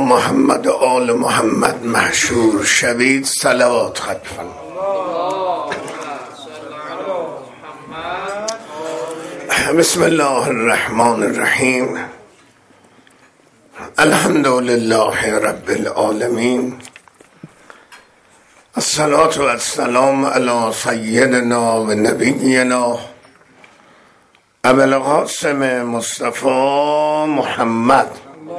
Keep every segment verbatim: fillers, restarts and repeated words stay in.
محمد و آل محمد محشور شوید صلوات خطفا. بسم الله الرحمن الرحیم. الحمد لله رب العالمین. الصلاة و السلام علی سیدنا و نبینا ابو القاسم مصطفی محمد.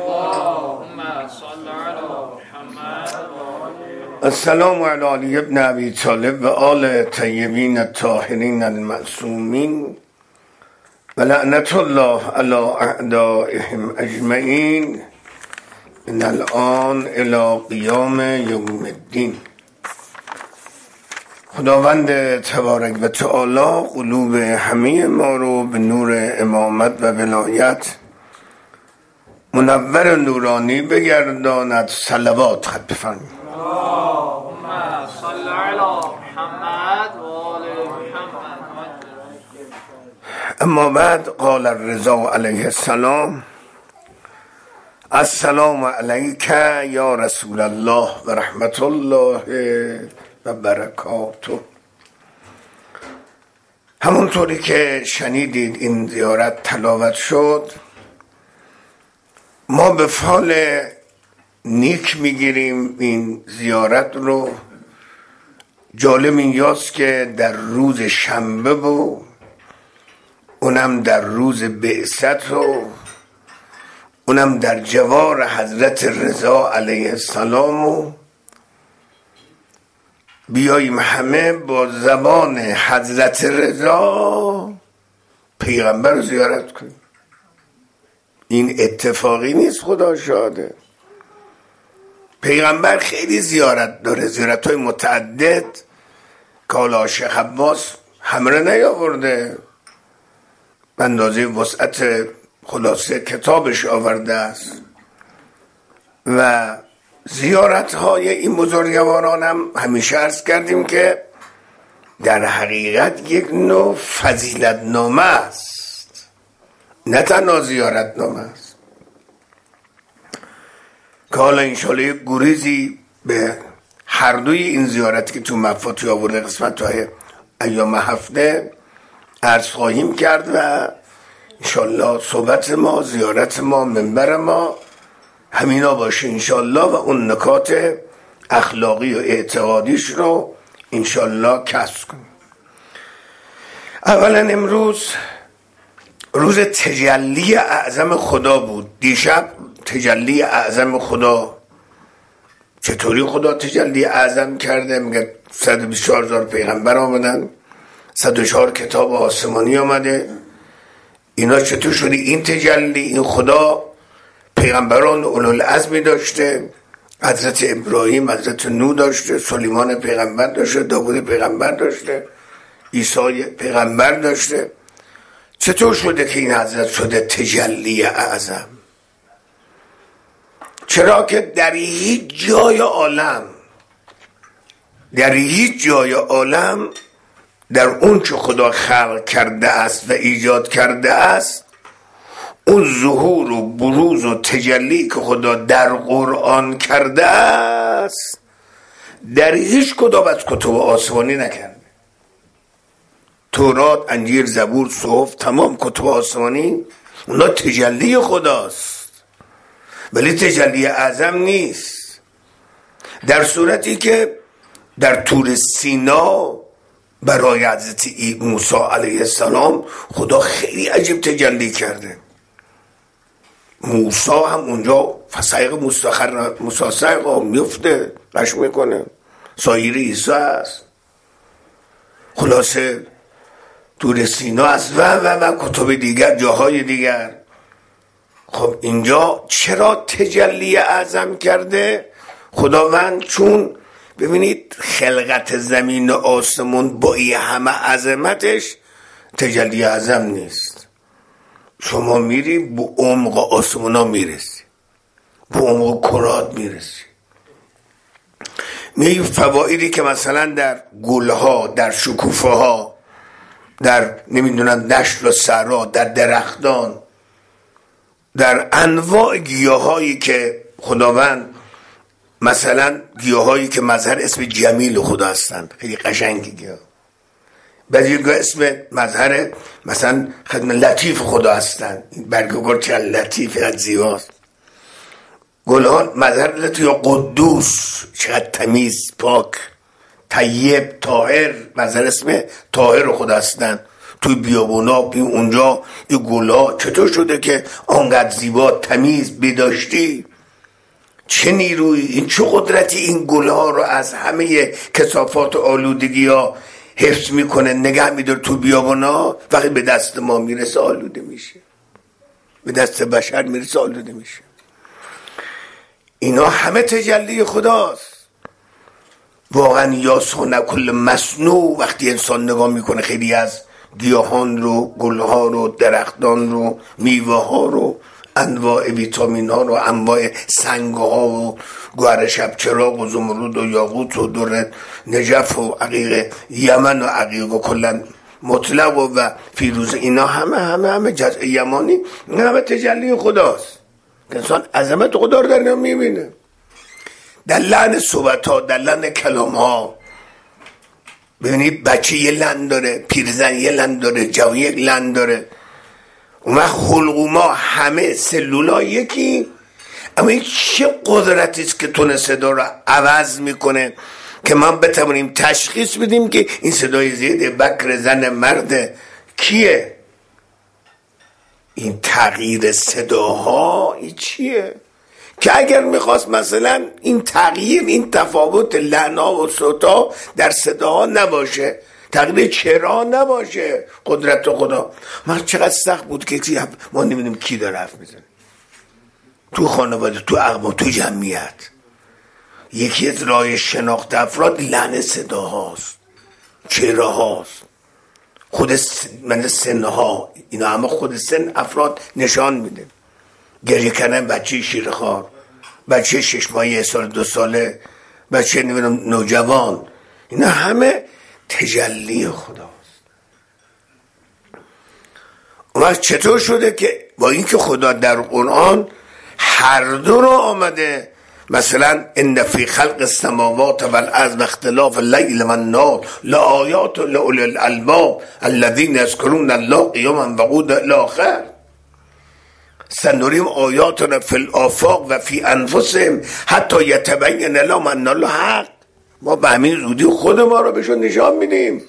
السلام علی علی ابن ابی طالب و آل طیبین الطاهرین المعصومین و لعنت الله علی اعدائهم اجمعین من الان الی قیام یوم الدین. خداوند تبارک و تعالی قلوب همه ما رو به نور امامت و ولایت منور نورانی بگرداند. صلوات خط بفرمایید. اللهم صل علی محمد و آل محمد. اما بعد قال الرضا علیه السلام: السلام علیک یا رسول الله و رحمت الله و برکاته. همونطوری که شنیدید این زیارت تلاوت شد، ما به فال نیک میگیریم این زیارت رو. جالب اینجاست که در روز شنبه و اونم در روز بعثت و اونم در جوار حضرت رضا علیه السلام و بیاییم همه با زبان حضرت رضا پیغمبر رو زیارت کنیم. این اتفاقی نیست، خدا شاهده. پیغمبر خیلی زیارت داره، زیارت های متعدد که حالا شیخ عباس همه رو نیاورده، به اندازه وسعت خلاصه کتابش آورده است. و زیارت های این بزرگواران هم همیشه عرض کردیم که در حقیقت یک نوع فضیلت نامه است، نه تنها زیارت نامه است. که حالا انشاءالله یک گریزی به هر دوی این زیارت که تو مفاتی آورده قسمت های ایام هفته عرض خواهیم کرد و انشاءالله صحبت ما، زیارت ما، منبر ما همینا باشه انشاءالله و اون نکات اخلاقی و اعتقادیش رو انشاءالله کسب کنیم. اولا امروز روز تجلی اعظم خدا بود. دیشب تجلی اعظم خدا، چطوری خدا تجلی اعظم کرده؟ میگه صد و بیست و چهار هزار پیغمبر آمدن، صد و چهار کتاب آسمانی آمده. اینا چطور شده این تجلی؟ این خدا پیغمبران اولوالعزمی داشته، حضرت ابراهیم، حضرت نوح داشته، سلیمان پیغمبر داشته، داوود پیغمبر داشته، عیسی پیغمبر داشته. چطور شده که این حضرت شده تجلی اعظم؟ چرا که در هیچ جای عالم در هیچ جای عالم در اون که خدا خلق کرده است و ایجاد کرده است، اون ظهور و بروز و تجلی که خدا در قرآن کرده است در هیچ کدام از کتب آسمانی نکرده. تورات، انجیل، زبور، صحف، تمام کتب آسمانی اونا تجلی خداست، ولی تجلی اعظم نیست. در صورتی که در طور سینا برای حضرت موسی علیه السلام خدا خیلی عجیب تجلی کرده. موسی هم اونجا فسایق مستخر مساسق میفته، قش میکنه، سایر عیسی است. خلاصه طور سینا است و و و کتب دیگر، جاهای دیگر. خب اینجا چرا تجلی اعظم کرده خداوند؟ چون ببینید خلقت زمین و آسمون با این همه عظمتش تجلی اعظم نیست. شما میری به عمق آسمون ها میرسی، به عمق کرات میرسی، میری فوائدی که مثلا در گلها، در شکوفه ها، در نمیدونم دشت و صحرا، در درختان، در انواع گیاهایی که خداوند مثلا گیاهایی که مظهر اسم جمیل خدا هستند، خیلی قشنگی گیاه. بعضی گیاه اسم مظهر مثلا خدم لطیف خدا هستند، این برگ گل چقدر لطیف، چقدر زیباست. گلها مظهر لطیف، یا قدوس چقدر تمیز، پاک، طیب، طاهر، مظهر اسم طاهر خدا هستند. توی بیابونا بی اونجا این گلها چطور شده که آنقدر زیبا، تمیز، بداشتی؟ چه نیروی، این چه قدرتی این گلها رو از همه کثافات و آلودگی ها حفظ میکنه، نگه میداره تو بیابونا. وقتی به دست ما میرسه آلوده میشه، به دست بشر میرسه آلوده میشه. اینا همه تجلی خداست. واقعا یا سونه کل مصنوع. وقتی انسان نگاه میکنه خیلی از گیاهان رو، گلها رو، درختان رو، میوه ها رو، انواع ویتامین ها رو، انواع سنگ ها و گوهر شبچراغ و زمرد و یاقوت و در نجف و عقیق یمن و عقیق و کلن مطلق و, و فیروزه، اینا همه همه همه جزء یمانی، همه تجلی خداست. انسان عظمت خدا رو در اینا میبینه، در لحن صحبت ها، در لحن کلام ها. ببینید بچه یه لحن داره، پیرزن یه لحن داره، جوان یک لحن داره. اون وقت حلقوما همه سلولا یکی، اما این چه قدرتی است که تون صدا رو عوض میکنه که ما بتوانیم تشخیص بدیم که این صدای زید بکر، زن، مرد، کیه. این تغییر صداها این چیه که اگر میخواست مثلا این تغییر، این تفاوت لحنا و صوتا در صداها نباشه، تغییر چرا نباشه، قدرت خدا. ما چقدر سخت بود که ما نمیدونیم کی داره حرف میزنه تو خانواده، تو اقوام، تو جمعیت. یکی از راه شناخت افراد لحن صداهاست، چهره هاست، خود من سنها، اینا همه خود سن افراد نشان میده. گریه کردن بچه شیرخوار، بچه شش ماهه، یک سال، دو ساله، بچه نمیدونم نوجوان، اینا همه تجلی خداست. اون وقت چطور شده که با اینکه خدا در قرآن هر دو رو آمده، مثلا ان فی خلق السماوات والارض و اختلاف اللیل والنهار لآیات لأولی الالباب الذین یذکرون الله قیاما و قعودا الی آخر، سنریم آیاتنا فی الآفاق و فی انفسهم حتی یتبین لهم ان الله حق. ما به همین زودی خود ما رو بهشون نشان میدیم،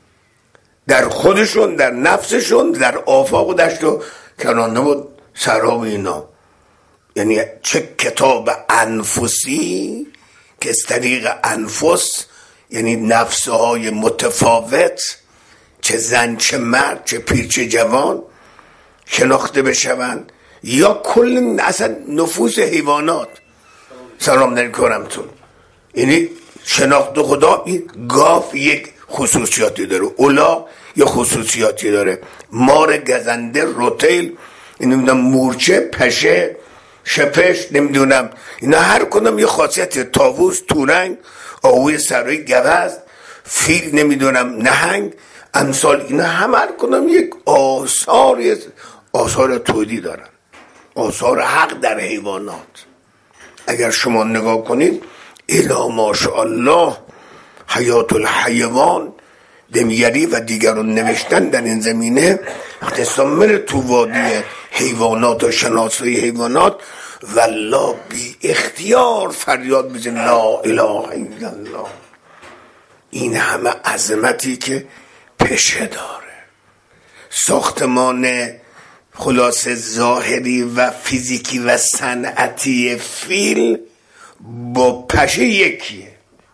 در خودشون، در نفسشون، در آفاق و دشت و کنانه و سراب اینا. یعنی چه کتاب انفسی که از طریق انفس، یعنی نفسهای متفاوت، چه زن چه مرد، چه پیر چه جوان، شناخته بشوند، یا کل اصلا نفوس حیوانات. سلام در کرمتون. یعنی شناخت خدا، این گاف یک خصوصیاتی داره، اولا یا خصوصیاتی داره، مار گزنده، روتیل، نمیدونم مورچه، پشه، شپش، نمیدونم، اینا هر کدوم یه خاصیت، طاووس، تورنگ، آهوی سرایی، گوزن، فیل، نمیدونم نهنگ، امثال اینا هم هر کدوم یک آثار آثار تودی دارن، آثار حق در حیوانات. اگر شما نگاه کنید الا ماشاءالله حیات الحیوان دمیری و دیگران نوشتن در این زمینه. وقتی استمر تو وادی حیوانات و شناسایی حیوانات، والله بی اختیار فریاد بزن لا اله الا الله. این همه عظمتی که پشه داره، ساختمان خلاص ظاهری و فیزیکی و صنعتی فیل با پشه یکیه،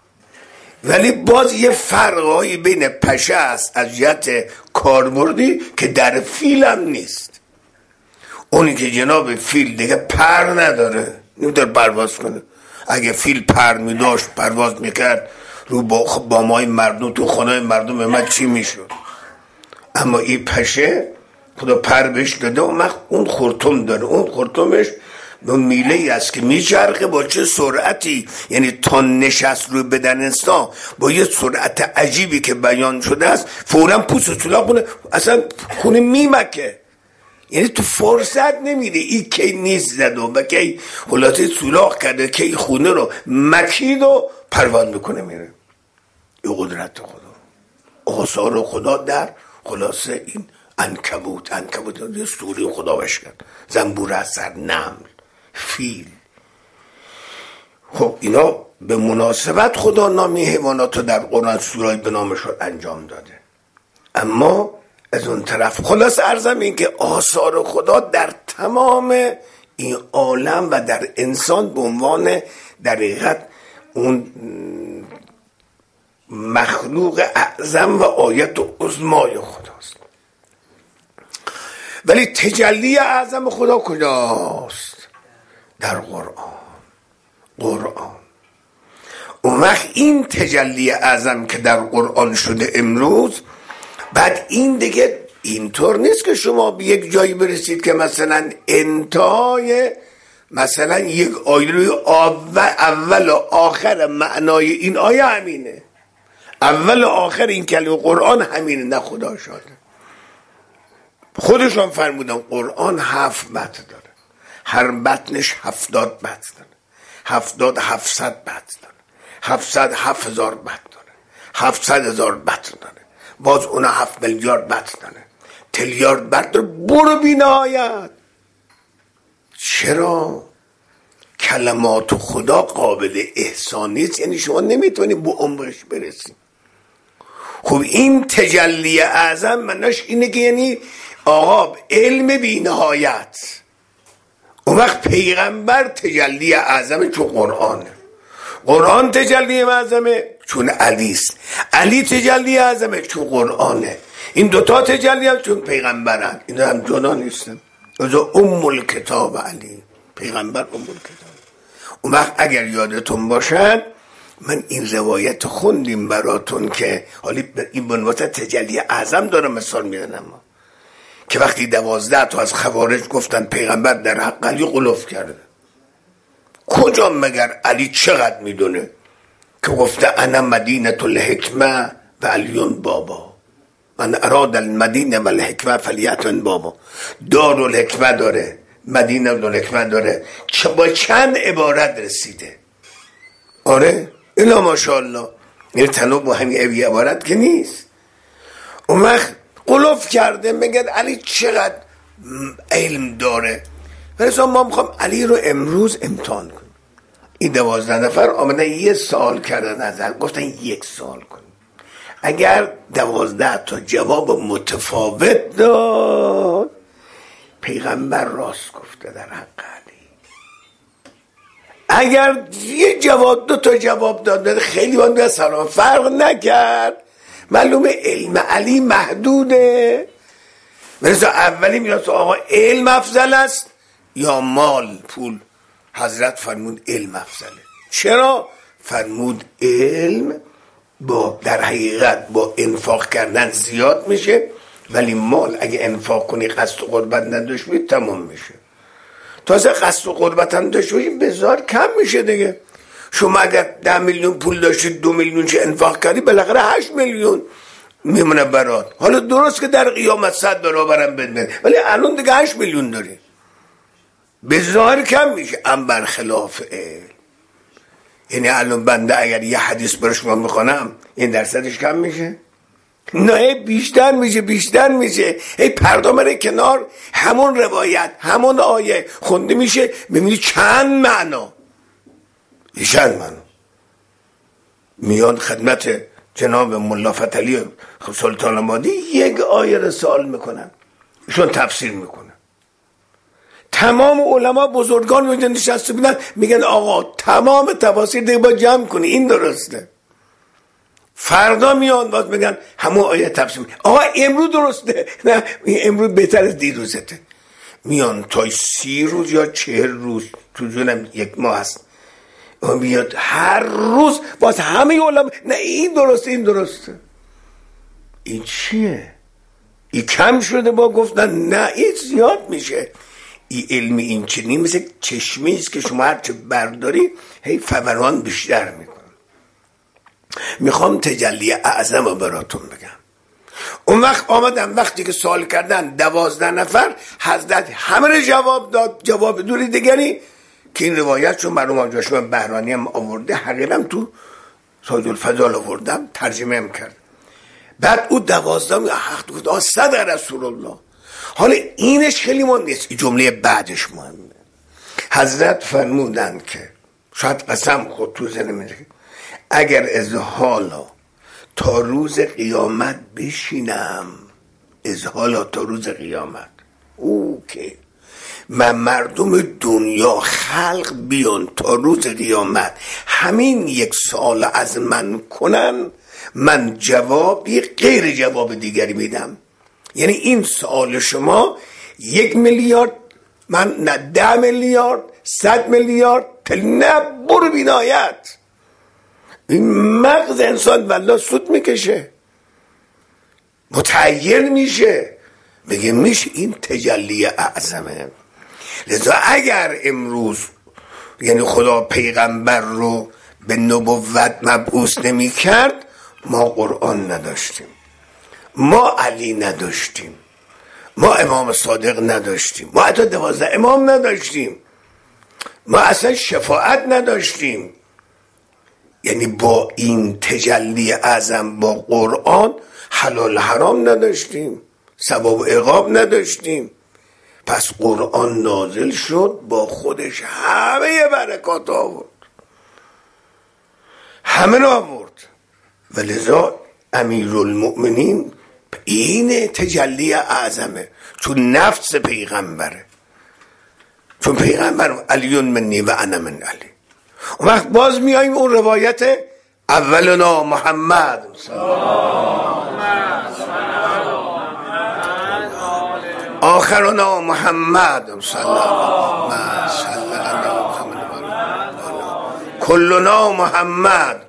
ولی باز یه فرقایی بین پشه است از جهت کاربردی که در فیل هم نیست. اونی که جناب فیل دیگه پر نداره، نمیتونه پرواز کنه. اگه فیل پر میداشت، پرواز میکرد رو با بامای مردم، تو خانه مردم من چی میشد؟ اما این پشه خدا پر بهش داده، اون اون خرطوم داره، اون خرطومش اون میله ای است که میچرخه با چه سرعتی، یعنی تا نشست روی بدن انسان با یه سرعت عجیبی که بیان شده است، فوراً پوست و طلاق کنه، اصلا خونه میمکه. یعنی تو فرصت نمیده این کی نیست زد و کی خلاصه سوراخ کرده کی خونه رو مکید و پروان میکنه میره. این قدرت خدا، آثار خدا در خلاصه این عنکبوت عنکبوت یه سوری خدا بش کرد، زنبور اثر، نمل، فیل. خب اینا به مناسبت خدا نامی حیوانات رو در قرآن سورای به نامشون انجام داده. اما از اون طرف خلاص عرضم این که آثار خدا در تمام این عالم و در انسان به عنوان در حقیقت اون مخلوق اعظم و آیت و عظمای خداست. ولی تجلی اعظم خدا کجاست؟ در قرآن. قرآن اون وقت این تجلی اعظم که در قرآن شده امروز، بعد این دیگه اینطور نیست که شما به یک جایی برسید که مثلا انتهای مثلا یک آیه روی اول و آخر معنای این آیه همینه، اول و آخر این کلمه قرآن همینه. نه، خدا شاده خودشون فرمودن قرآن هفت متن داره، هر متنش هفتاد متن داره، هفتاد هفتصد متن داره، هفتصد هفت هزار متن داره، هفتصد هزار متن داره، باز اون هفت میلیارد متن داره، تریلیارد متن داره، برو بی نهایت. چرا؟ کلمات خدا قابل احسان نیست، یعنی شما نمیتونی به عمقش برسی. خب این تجلی اعظم منش اینه که یعنی آقا علم بی نهایت. اون وقت پیغمبر تجلی اعظم چون قرآنه، قرآن تجلی اعظمه چون علیست، علی تجلی اعظمه چون قرآنه، این دوتا تجلی هم چون پیغمبرن. این هم جدا نیستن. از ام الکتاب علی، پیغمبر ام الکتاب. اون وقت اگر یادتون باشد من این روایت خوندیم براتون که حالی این بنوات تجلی اعظم داره مثال میدنم، که وقتی دوازده تا از خوارج گفتن پیغمبر در حق علی غلوف کرده. کجا مگر علی چقدر میدونه که گفته انا مدینه الحکمه و علیون بابا، من اراد المدینه و الحکمه فلیتن بابا. دار الحکمه داره، مدینه الحکمه داره، چه با چند عبارت رسیده. آره اینا ماشاءالله، این تنو با همین ابی عبارت که نیست. اون وقت غلوف کرده میگه علی چقدر علم داره. فرسان ما میخوام علی رو امروز امتحان کنیم. این دوازده نفر آمدن یه سال کردن ازن، گفتن یک سال کنیم. اگر دوازده تا جواب متفاوت داد پیغمبر راست گفته در حق علی. اگر یه جواب دو تا جواب داد خیلی باید سلام فرق نکرد، معلومه علم علی محدوده. مثلا اولی میاد آقا علم افضل است یا مال پول؟ حضرت فرمود علم افضله. چرا؟ فرمود علم با در حقیقت با انفاق کردن زیاد میشه، ولی مال اگه انفاق کنی قصد و قربت نداشت بید تمام میشه. تازه قصد و قربت هم داشت بید بزار کم میشه دیگه. شما اگر ده میلیون پول داشتید دو میلیون چه انفاق کردی بالاخره هشت میلیون میمونه برات. حالا درست که در قیامت صد برابرم بدمن، ولی الان دیگه هشت میلیون داری، بزار کم میشه. ام برخلاف علم، یعنی الان بنده اگر یه حدیث برای شما میخوانم این درصدش کم میشه؟ نه، بیشتر میشه بیشتر میشه. هی پردا مره کنار، همون روایت همون آیه خونده میشه، ببینی چند معنا چند معنا میان خدمت جناب ملا فتحعلی سلطان آبادی، یک آیه رو سوال میکنن، ایشون تفسیر میکنن. تمام علما بزرگان اونجا نشسته بودن میگن آقا تمام تفاسیر دیگه با جمع کنی، این درسته. فردا میان باز میگن همون آیه تفسیر. آقا امروز درسته، نه امروز بهتر از دیروزته. میان تا سی روز یا چهل روز تو جونم یک ماه هست، میاد هر روز باز همه علما نه این درسته این درسته. این چیه؟ این کم شده با گفتن نه این زیاد میشه. این علمی این چنین مثل چشمی است که شما هرچه برداری هی فوران بیشتر میکنه. میخوام تجلی اعظم رو براتون بگم. اون وقت آمدن وقتی که سوال کردن دوازده نفر، حضرت همه رو جواب داد، جواب دوری دیگری که این روایت چون مرحوم جاشوا بهرانی هم آورده، حقیقتا تو ساید الفضال آوردم ترجمه هم کرد. بعد او دوازده حق گفت آه صدق رسول الله. حالا اینش خیلی مهم نیست، این جمله بعدش مهمه. حضرت فرمودن که شاید قسم خود تو ذهن من اگر از حالا تا روز قیامت بشینم، از حالا تا روز قیامت، او که من مردم دنیا خلق بیان تا روز قیامت همین یک سال از من کنن، من جوابی غیر جواب دیگری میدم. یعنی این سوال شما یک میلیارد، من نه ده میلیارد، صد میلیارد، نه برو بینایت. این مغز انسان والله سود میکشه، متحیر میشه، بگه میشه این تجلی اعظمه. لذا اگر امروز یعنی خدا پیغمبر رو به نبوت مبعوث نمی کرد، ما قرآن نداشتیم، ما علی نداشتیم، ما امام صادق نداشتیم، ما حتی دوازده امام نداشتیم، ما اصلا شفاعت نداشتیم. یعنی با این تجلی اعظم، با قرآن حلال حرام نداشتیم، ثواب و عقاب نداشتیم. پس قرآن نازل شد، با خودش همه برکات آورد، همه را آورد. ولذا امیرالمؤمنین این تجلی اعظمه، چون نفس پیغمبره، چون پیغمبر علیون منی و انا من علی. اون وقت باز میاییم اون روایت اولنا محمد آخرنا محمد صلی الله علیه کلنا محمد.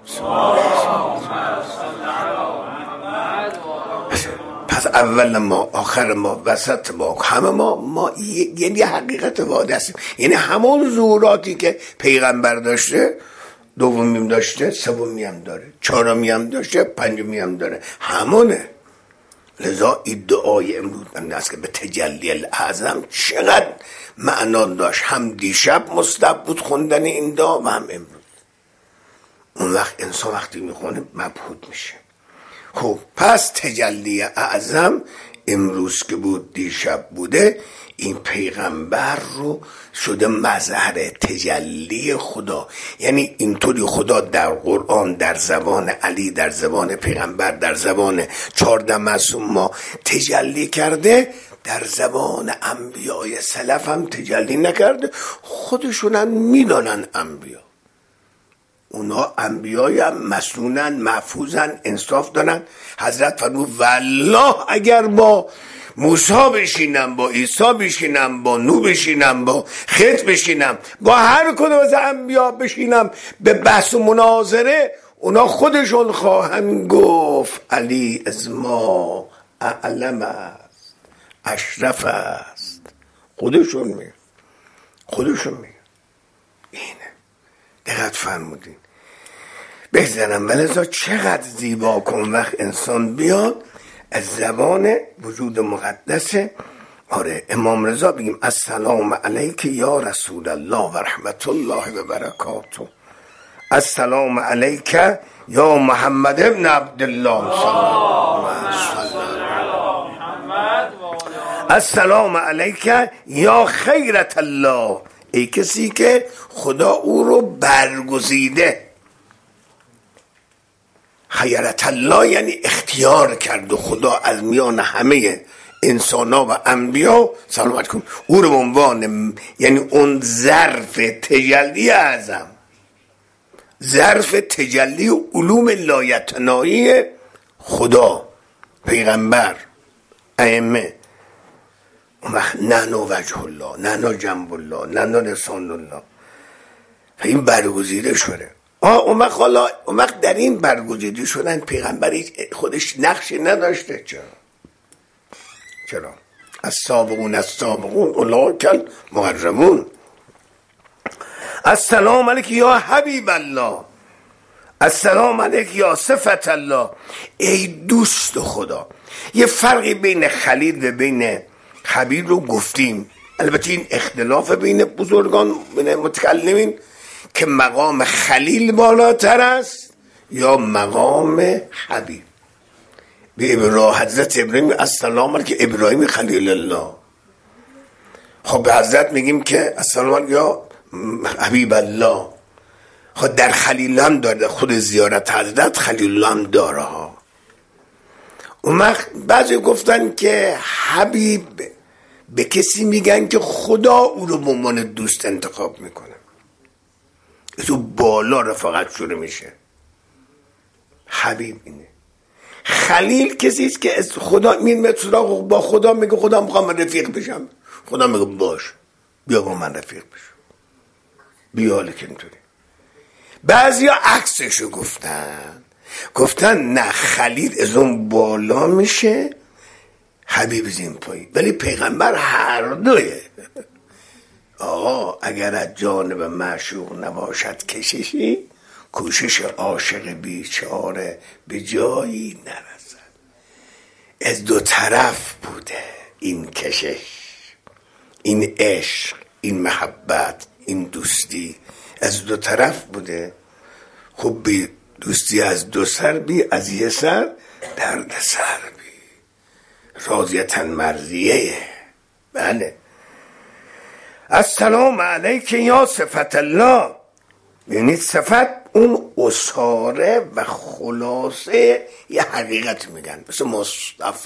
پس اول ما، آخر ما، وسط ما، همه ما ما یعنی حقیقت واحد هستیم. یعنی همون ظهوراتی که پیغمبر داشته، دومی داشته، سومی هم داره، چهارمی هم داشته، پنجمی هم داره، همونه. لذا ادعای امروز من است که به تجلی الاعظم چقدر معنا داشت، هم دیشب مستحب بود خوندن این دعا و هم امروز. اون وقت انسان وقتی میخونه مبهوت میشه. خب پس تجلی اعظم امروز که بود دیشب بوده، این پیغمبر رو شده مظهر تجلی خدا. یعنی اینطوری خدا در قرآن، در زبان علی، در زبان پیغمبر، در زبان چهارده معصوم ما تجلی کرده، در زبان انبیای سلف هم تجلی نکرده. خودشونن میدانن انبیا، اونا انبیای هم مسنونن، محفوظن، انصاف دارن. حضرت فرمود والله اگر با موسی بشینم، با عیسی بشینم، با نوح بشینم، با خضر بشینم، با هر کدوم از انبیا بشینم به بحث و مناظره، اونا خودشون خواهند گفت علی از ما اعلم است، اشرف است. خودشون میگن، خودشون میگن. اینه دقت فرمودین بگذارم. ولذا چقدر زیبا کن وقت انسان بیاد از زبان وجود مقدسه. آره امام رضا بگیم السلام علیک یا رسول الله و رحمت الله و برکاته، السلام علیک یا محمد ابن عبدالله صلی الله علیه و السلام علیک یا خیرت الله، ای کسی که خدا او رو برگزیده. خیرت الله یعنی اختیار کرد و خدا از میان همه انسان ها و انبیا سلامت کن او رو به عنوان، یعنی اون ظرف تجلی اعظم، ظرف تجلی و علوم لایتناهی خدا، پیغمبر، ائمه. اون وقت نحن وجه الله، نحن جنب الله، نحن لسان الله. این برگزیده شده. آه اون وقت حالا اون وقت در این برگزیده شدن پیغمبر خودش نقشی نداشته. چرا؟ چرا؟ السابقون السابقون اولئک المقربون. السلام علیک یا حبیب الله، السلام علیک یا صفت الله، ای دوست خدا. یه فرقی بین خلیل و بین حبیب رو گفتیم. البته این اختلاف بین بزرگان بین متکلمین که مقام خلیل بالاتر است یا مقام حبیب. به ابراهیم حضرت ابراهیم السلام علیکم که ابراهیم خلیل الله. خب به حضرت میگیم که السلام علیکم یا حبیب الله. خب در خلیل هم داره، خود زیارت حضرت خلیل الله هم داره ها. اون وقت بعضی گفتن که حبیب به کسی میگن که خدا او رو به عنوان دوست انتخاب میکنه، تو بالا رفاقت شروع میشه. حبیب اینه. خلیل کسی است که از خدا میاد سراغ با خدا میگه خدا میخوام رفیق بشم، خدا میگه باش بیا با من رفیق بشم، بیا. لیکن اینطوری بعضیا عکسشو گفتن، گفتن نه خلیل از اون بالا میشه، حبیب از این پایین. ولی پیغمبر هر دوه. آقا اگر از جانب معشوق نباشد کششی، کوشش عاشق بیچاره به جایی نرسد. از دو طرف بوده این کشش، این عشق، این محبت، این دوستی از دو طرف بوده. خب بی دوستی از دو سر بی، از یه سر درد سر بی. راضیتن مرضیه. بله. السلام علیک یا صفت الله. یعنی صفت اون اصاره و خلاصه یه حقیقت میگن، مثل مصطفی.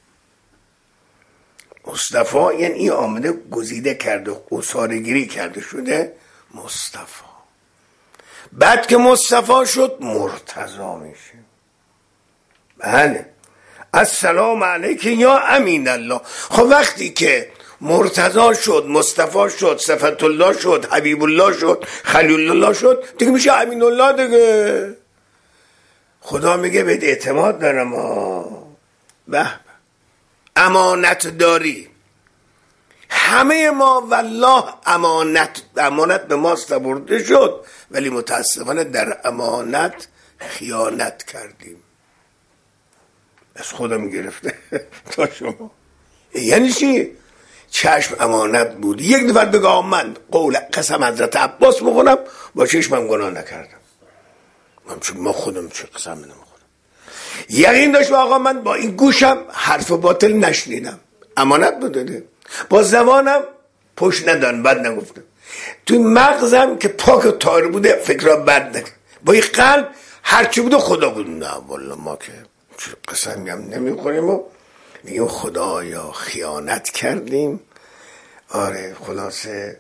مصطفی یعنی این آمده گزیده کرده، اصاره گیری کرده شده مصطفی. بعد که مصطفی شد مرتضی میشه. بله. السلام علیک یا امین الله. خب وقتی که مرتضی شد، مصطفی شد، صفت الله شد، حبیب الله شد، خلیل الله شد، دیگه میشه امین الله دیگه. خدا میگه بهت اعتماد دارم. به امانت داری. همه ما والله امانت امانت به ما سپرده شد، ولی متاسفانه در امانت خیانت کردیم. از خودم گرفته تا شما. یعنی چی؟ چشم امانت بود. یک نفر بگه من قول قسم حضرت عباس بخونم با چشمم گناه نکردم، من چون ما خودم چه قسم نمیخورم. یقین داشت آقا من با این گوشم حرف باطل نشنیدم، امانت بوده. با زبانم پشت ندارم، بد نگفتم. توی مغزم که پاک و طاهر بوده فکرها بد نکردم. با این قلب هرچی بوده خدا بود. نه والله ما که قسمی هم نمیخوریم و میگیم خدایا خیانت کردیم. آره خلاصه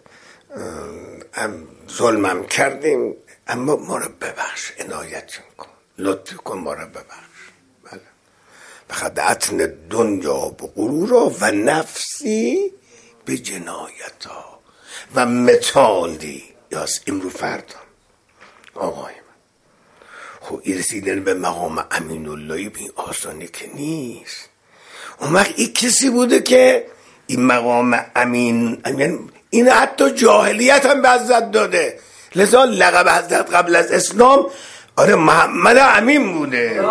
ظلمم کردیم، اما ما رو ببخش، عنایت کن، لطف کن، ما رو ببخش. بله. بخدعتن دنیا به غرورا و نفسی به جنایتا و متالی یاس امرو فردا. آقای من خب این رسیدن به مقام امین اللهی به این آسانی که نیست. اون وقت این کسی بوده که این مقام امین، امین این حتی جاهلیت هم به حضرت داده، لذا لقب حضرت قبل از اسلام آره محمد امین بوده.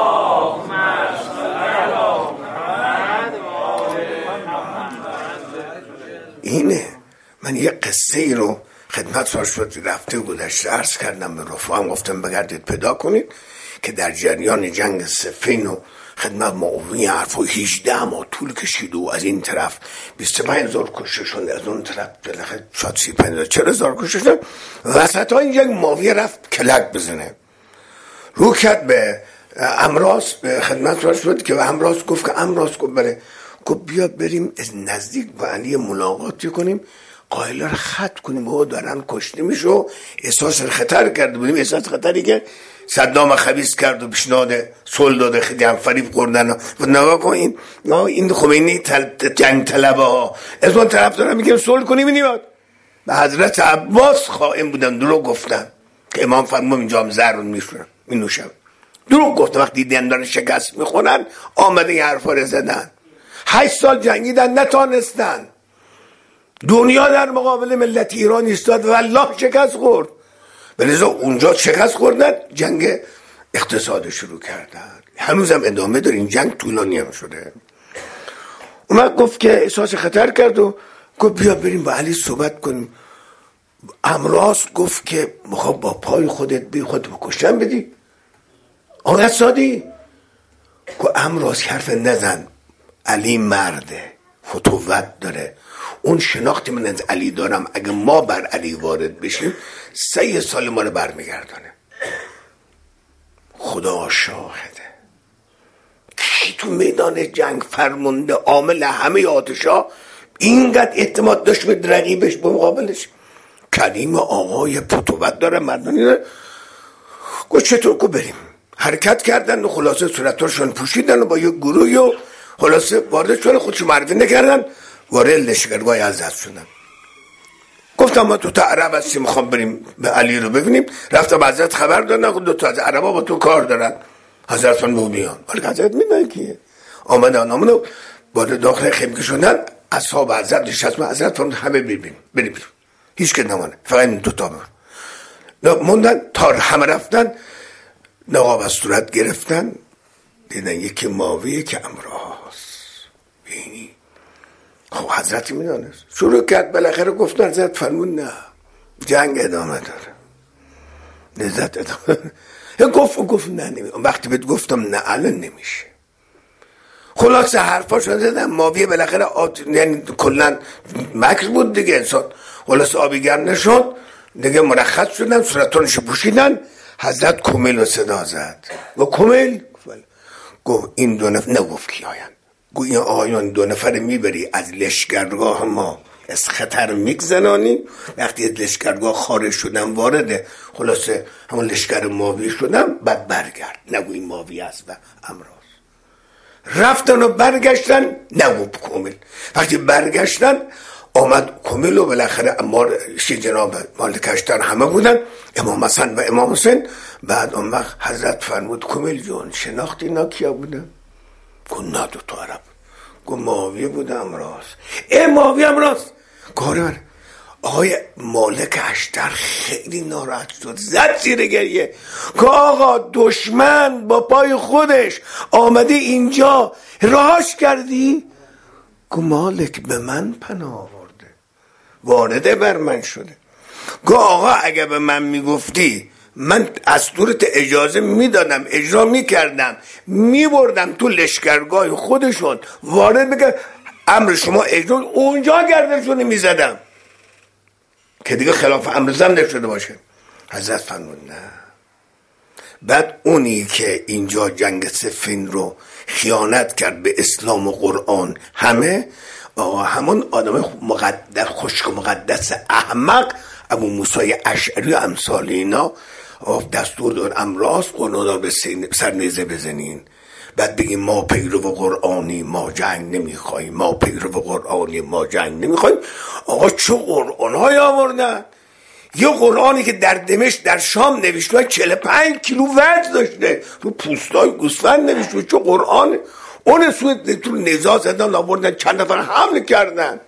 اینه. من یه قصه ای رو خدمت فرشت رفته گذشته عرض کردم به رفقام، گفتم بگردید پیدا کنید که در جریان جنگ صفین و خدمت معاونی حرف و هجده ما طول کشید و از این طرف بیست و پنج هزار کشته شد، از اون طرف شاید سی و پنج هزار چهل هزار کشته شد. وسط ها این جنگ معاویه رفت کلک بزنه، رو کرد به امراض، به خدمت فرشت که به امراض گفت که امراض گفت بره، گفت بیا بریم از نزدیک با علی ملاقاتی کنیم، قائله رو خط کنیم، او دارن کشته میشه و احساس خطر کرده بودیم، احساس خطری که صدام خبیث کرد و پیشنهاد صلح داده، خیلی هم فریب خوردن و نگاه کن این این خمینی تل جنگ طلبه ها از اون طرف دارن میگن صلح کنیم نمیاد. به حضرت عباس خائن بودن، دروغ گفتن که امام فرمود اینجا هم زهر میشورن می نوشم، دروغ گفتن. وقتی دیدن دارن شکست میخورن آمده این حرفا رو زدن. هشت سال جنگیدن نتانستن. دنیا در مقابل ملت ایران ایستاد و والله شکست خورد. بلذا اونجا شکست خوردن، جنگ اقتصاد شروع کردن، هنوزم ادامه داره، این جنگ طولانی هم شده. اومد گفت که احساس خطر کرد و گفت بیا بریم با علی صحبت کنیم. امراض گفت که میخوام با پای خودت بی خودت بکشتن بدی؟ آقای سادی گفت امراض حرف نزن، علی مرده، فتوت داره، اون شناختی من از علی دارم، اگه ما بر علی وارد بشیم سه سال ما رو برمیگردانه. خدا شاهده کی تو میدان جنگ فرمانده عامل همه آتشا اینقدر اعتماد داشت به رقیبش به مقابلش؟ کریم آقای فتوت داره، مردانی داره. گفت چطور؟ کو بریم. حرکت کردن و خلاصه صورتاشون پوشیدن و با یک گروهی و خلاصه وارد شدن، خودشو معرفی نکردن، وارد لشکرگاه حضرت شدن. گفتم ما تو تا عرب هستیم، میخوام بریم به علی رو ببینیم. رفتم حضرت خبر دادن دو تا از عربا با تو کار دارن، حضرت فن مومیان. ولی حضرت میدن کیه؟ آمدن آمدن وارد داخل خیمه شدن، اصحاب حضرت نشست، حضرت فرمود همه بریم بریم، هیچ که نمانه، فقط این دو تا موندن. تا همه رفتن، نقاب از صورت گرفتن، دیدن یکی ماویه که امراض. بینی خب حضرت میدانست. شروع کرد، بالاخره گفتن حضرت فرمون نه، جنگ ادامه داره، لذت ادامه داره. گفت گفت نه نمی وقتی بهت گفتم نه الان نمیشه. خلاصه حرفاشو زدن. ماویه بالاخره آت... یعنی کلا مکر بود دیگه انسان. خلاصه آبیگر نشد دیگه، مرخص شدن، صورتانشو پوشیدن. حضرت کمیل رو صدا زد و کمیل گفت این دو نفر، نگفت کی آین، گفت این آیان دو نفر میبری از لشکرگاه ما از خطر میگذنانی. وقتی از لشکرگاه خارج شدن وارده خلاصه همون لشکر ماوی شدن، بعد برگرد، نگو این ماوی است و امراض. رفتن و برگشتن، نگو کمیل. وقتی برگشتن آمد کمیل و بالاخره امار شی جناب مالکشتر همه بودن، امام حسن و امام حسین. بعد اون وقت حضرت فرمود کمیل جون شناخت اینا کیا بودن؟ گفت نه دو تا عرب. گفت ماویه بود امراض. ای ماویه امراض. کاره آقای مالک اشتر خیلی ناراحت شد، زد زیر گریه. که آقا دشمن با پای خودش آمده اینجا راهش کردی؟ که مالک به من پناه آورده، وارده بر من شده. که آقا اگه به من میگفتی من از دورت اجازه میدادم، اجرا میکردم، میبردم تو لشکرگاه خودشون وارد بکرد، امر شما اجرا اونجا گردنشون میزدم که دیگه خلاف امر زم نشده باشه. حضرت فرمود نه. بعد اونی که اینجا جنگ صفین رو خیانت کرد به اسلام و قرآن، همه آقا همون آدم مقدس خشک و مقدس احمق ابو موسی اشعری و امثال اینا دستور داد امراض قرآن به سر نیزه بزنین، بعد بگیم ما پیرو قرآنی ما جنگ نمیخوایم، ما پیرو قرآنی ما جنگ نمیخوایم. آقا چه قرآن های آوردن؟ یه قرآنی که در دمشق در شام نوشته چهل و پنج کیلو وزن داشته، تو پوستای گوسفند نوشته. چه قرآن؟ اون سوی تو نزاع زدن آوردن، چند نفر حمله کردن.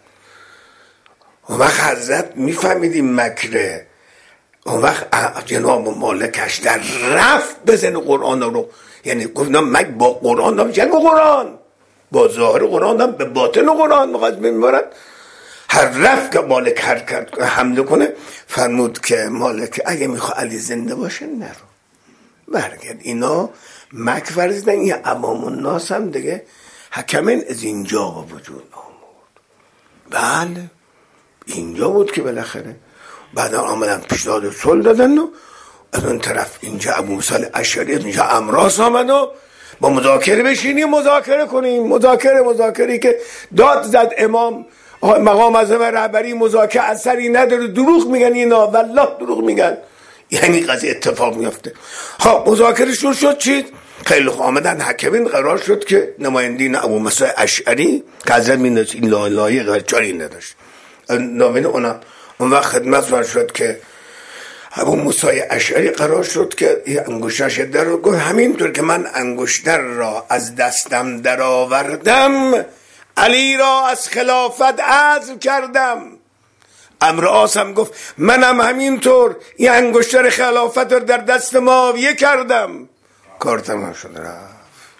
اون وقت حضرت میفهمیدیم مکره. اون وقت جناب مالکش در رفت بزن قرآن رو، یعنی گفتم مک با قرآن دام جنگ قرآن، با ظاهر قرآن دام به باطن قرآن مقاس میبرد. هر رفت که مالک حرکت حمله کنه فرمود که مالک اگه میخوا علی زنده باشه نرو برگرد. اینا مک ورزیدن. این عوام الناس هم دیگه حکمین از اینجا با وجود آمود. بله اینجا بود که بالاخره بعدا آمدن پیشنهاد صلح دادن و از اون طرف اینجا ابو موسی اشعری، اینجا امراض آمد و با مذاکره بشینیم مذاکره کنیم. مذاکره مذاکری که داد زد امام مقام اعظم رهبری، مذاکره اثری نداره، دروغ میگن اینا، والله دروغ میگن، یعنی قضیه اتفاق میفته. خب مذاکره شروع شد. چی؟ خیلی خوب آمدن حکمین، قرار شد که نمایندین ابو موسی اشعری که حضرت می‌نوشت این لایق جاری نداشت نامین اونا. اون وقت خدمت من شد که ابو موسی اشعری قرار شد که این انگشتش در رو گفت همینطور که من انگشتر را از دستم در آوردم علی را از خلافت عزل کردم. امراض هم گفت منم همینطور این انگشتر خلافت رو در دست معاویه کردم. کار تمام شد رفت.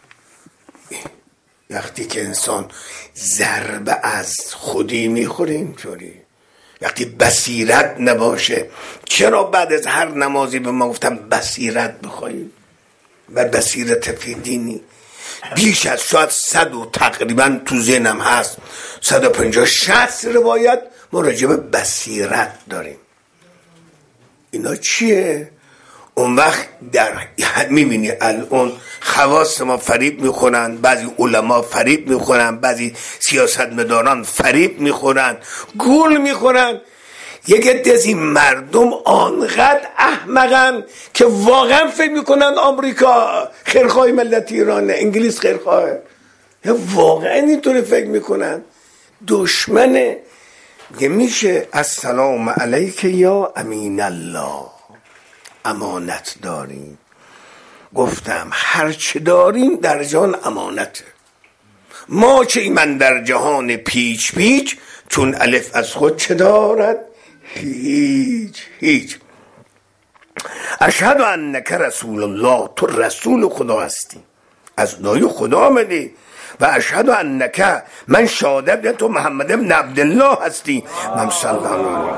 وقتی که انسان ضربه از خودی میخوره اینطوری، وقتی بصیرت نباشه. چرا بعد از هر نمازی به ما گفتم بصیرت بخواهیم و بصیرت فی دینی؟ بیش از شاید صد و تقریبا تو ذهنم هست صد و پنجاه شصت روایت ما راجع به بصیرت داریم. اینا چیه؟ اون وقت در میبینی الان خواص ما فریب میخورن، بعضی علما فریب میخورن، بعضی سیاستمداران فریب میخورن، گول میخورن. یک عده از این مردم آنقدر احمقن که واقعا فکر میکنن آمریکا خیرخواه ملت ایرانه، انگلیس خیرخواهه. واقعا اینطوری فکر میکنن. دشمنه. میشه السلام علیک یا امین الله، امانت داریم. گفتم هر چه داریم در جهان امانته. ما چه ایمن در جهان پیچ پیچ، چون الف از خود چه دارد؟ هیچ هیچ. اشهد انک رسول الله، تو رسول خدا هستی، از نای خدا آمدی. و اشهد انک، من شاهدم تو محمد ابن عبدالله هستی. من صلی الله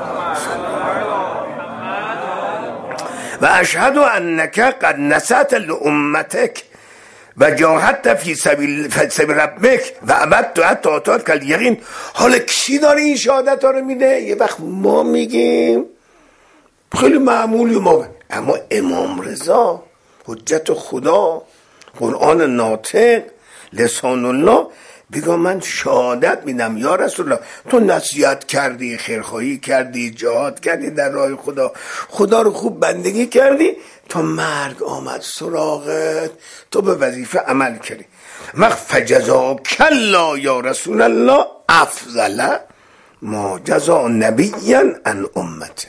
و اشهد انک قد نصحت لامتک و جاهدت فی سبیل سبیل ربک و عبدت حتی اتاک الیقین. حالا کی داره این شهادت ها رو میده؟ یه وقت ما میگیم خیلی معمولی ما، اما امام رضا حجت خدا، قرآن ناطق، لسان الله، بگم من شهادت میدم یا رسول الله تو نصیحت کردی، خیرخواهی کردی، جهاد کردی در راه خدا، خدا رو خوب بندگی کردی تا مرگ آمد سراغت، تو به وظیفه عمل کردی. مخ فجزاک الله یا رسول الله افضل ما جزا نبیا عن امته.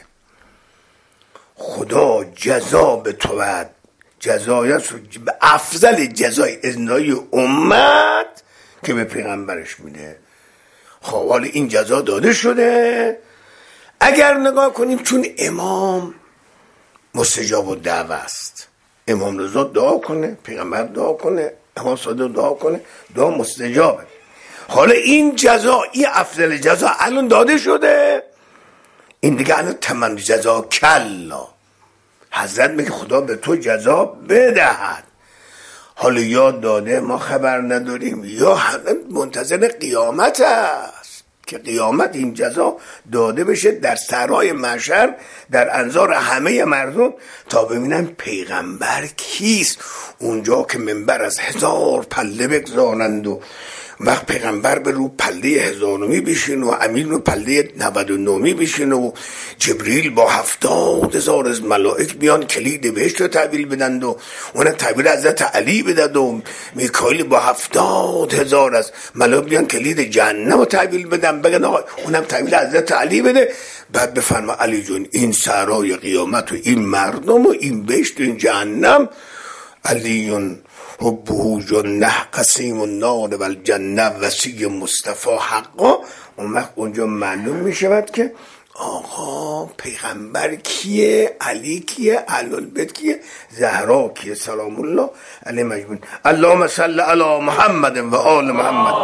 خدا جزا به تو بعد جزایت رو به افضل جزای ازنای امت که به پیغمبرش میده. خب حالا این جزا داده شده. اگر نگاه کنیم چون امام مستجاب الدعوه است، امام رضا دعا کنه، پیغمبر دعا کنه، امام صادق دعا کنه، دعا مستجابه. حالا این جزا، این افضل جزا الان داده شده، این دیگه الان تمام جزا کلا. حضرت میگه خدا به تو جزا بدهد. حالا یا داده ما خبر نداریم یا منتظر قیامت است که قیامت این جزا داده بشه در سرای محشر در انظار همه مردم تا ببینن پیغمبر کیست. اونجا که منبر از هزار پله بگذارند و وقت پیغمبر به رو پله هزارمی بشین و امین رو پله نود و نومی بشین و جبریل با هفتاد هزار از ملائک بیان کلید بهشت رو تحویل بدند و اون تحویل حضرت علی بدند و میکائیل با هفتاد هزار از ملائک بیان کلید جهنم رو تحویل بدن، بگن آقا اونم تحویل حضرت علی بده. بعد بفرما علی جون این سرای قیامت و این مردم و این بهشت و این جهنم علیون حبه جنه قسیم النار و الجنه وسیع مصطفی حقا. اون وقت اونجا معلوم می شود که آقا پیغمبر کیه، علی کیه، اهل البیت کیه، زهرا کیه سلام الله علیه مجموعین. اللهم صل علی محمد و آل محمد.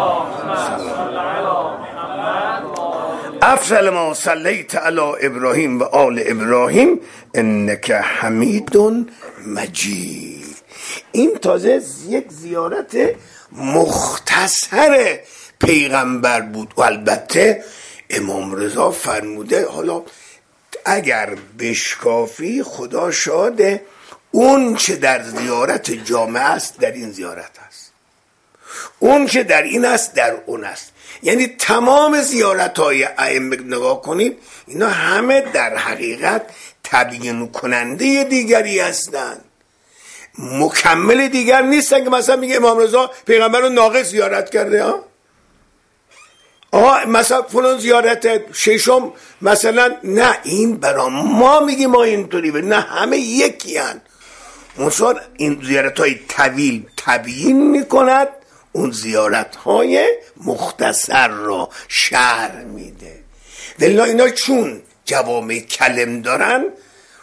افضل ما صلیت علی ابراهیم و آل ابراهیم انک حمید مجید. این تازه یک زیارت مختصر پیغمبر بود و البته امام رضا فرموده حالا اگر بشکافی خدا شاده اون چه در زیارت جامعه است در این زیارت است، اون چه در این است در اون است. یعنی تمام زیارت های ائمه نگاه کنید اینا همه در حقیقت تبیین کننده دیگری هستند، مکمل دیگر نیستن که مثلا میگه امام رضا پیغمبر رو ناقص زیارت کرده. ها آها مثلا فلان زیارت ششم مثلا، نه این برا ما میگیم ما اینطوری، نه همه یکی هن. منصور این زیارت های طویل تبیین میکند، اون زیارت های مختصر را شرح میده. دلیل اینا چون جوامع کلم دارن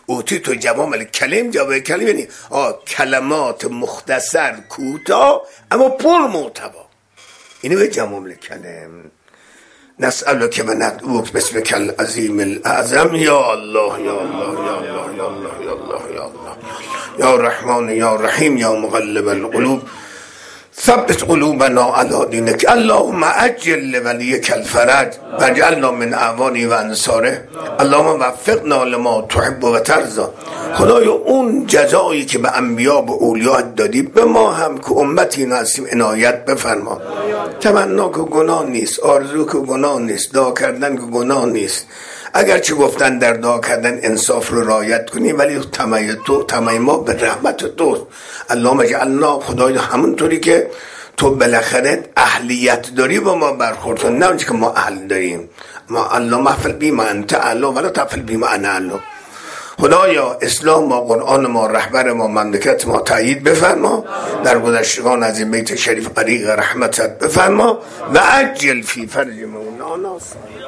اوتی تو جوام الکلم. جواب کلم یعنی کلمات مختصر کوتاه اما پر محتوا. اینو به جوام الکلم. نسألک و ندعوک باسمک العظیم الاعظم. یا الله یا الله یا الله یا الله یا الله یا الله یا رحمان یا رحیم یا مقلب القلوب ثبت قلوبنا علی دینک. اللهم عجل لولیک الفرج واجعلنا من اعوانه و انصاره. اللهم وفقنا لما تحب و ترضی. خدایا اون جزایی که به انبیا و اولیا دادی به ما هم که امتی هستیم عنایت بفرما. تمنا که گناه نیست، آرزو که گناه نیست، دعا کردن که گناه نیست. اگر چه گفتن در دعا کردن انصاف رو رعایت کنی، ولی طمع تو طمع ما به رحمت تو. اللهم اجعلنا، خدایا همونطوری که تو بالاخره اهلیت داری با ما برخورد کن، نه اونچه که ما اهل داریم. ما الله محفل بی ما انت اعلا ولا تفعل بی ما انا اعلا. خدایا اسلام ما، قرآن ما، رهبر ما، مملکت ما تأیید بفرما. در گذشتگان از این بیت شریف غریق رحمتت بفرما و عجل فی فرج مولانا.